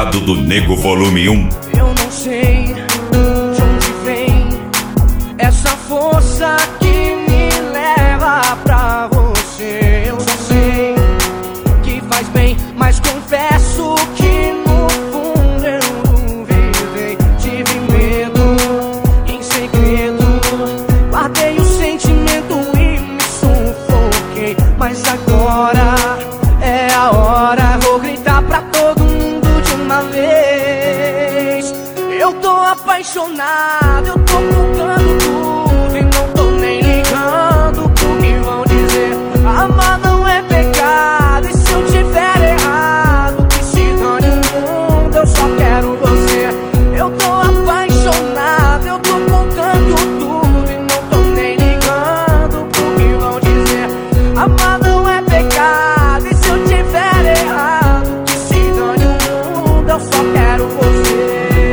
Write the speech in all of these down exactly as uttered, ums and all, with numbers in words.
lado do Nego Volume um. Eu não sei de onde vem essa força que me leva pra você. Eu não sei que faz bem, mas confesso que no fundo eu duvidei. Tive medo em segredo, guardei o sentimento e me sufoquei. Mas agora é a hora, vou gritar pra todo mundo de uma vez. Eu tô apaixonado, eu tô contando tudo e não tô nem ligando pro que vão dizer. Amar não é pecado, e se eu tiver errado, que se dane o mundo, eu só quero você. Eu tô apaixonado, eu tô contando tudo e não tô nem ligando pro que vão dizer. Amar não é pecado, e se eu tiver errado, que se dane o mundo, eu só quero você.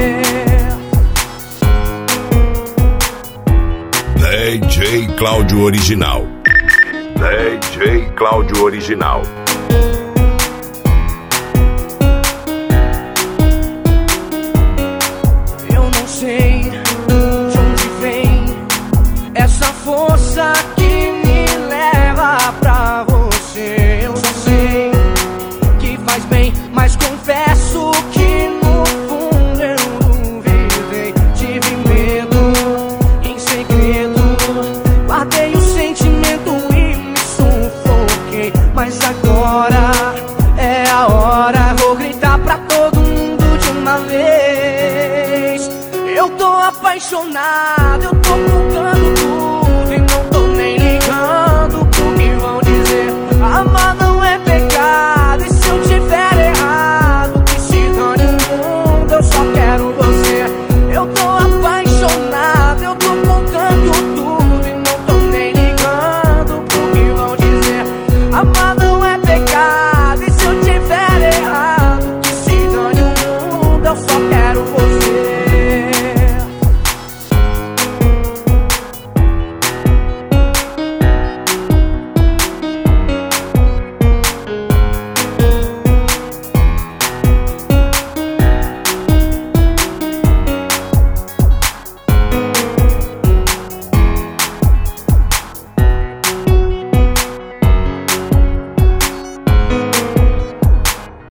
D J Cláudio Original. D J Cláudio Original. Eu não sei de onde vem essa força que me leva pra você. Eu não sei que faz bem, mas confesso que no fundo eu duvidei. Tive medo em segredo, guardei o sentimento e me sufoquei. Mas agora é a hora, vou gritar pra todo mundo de uma vez. Eu tô apaixonado, eu tô contando tudo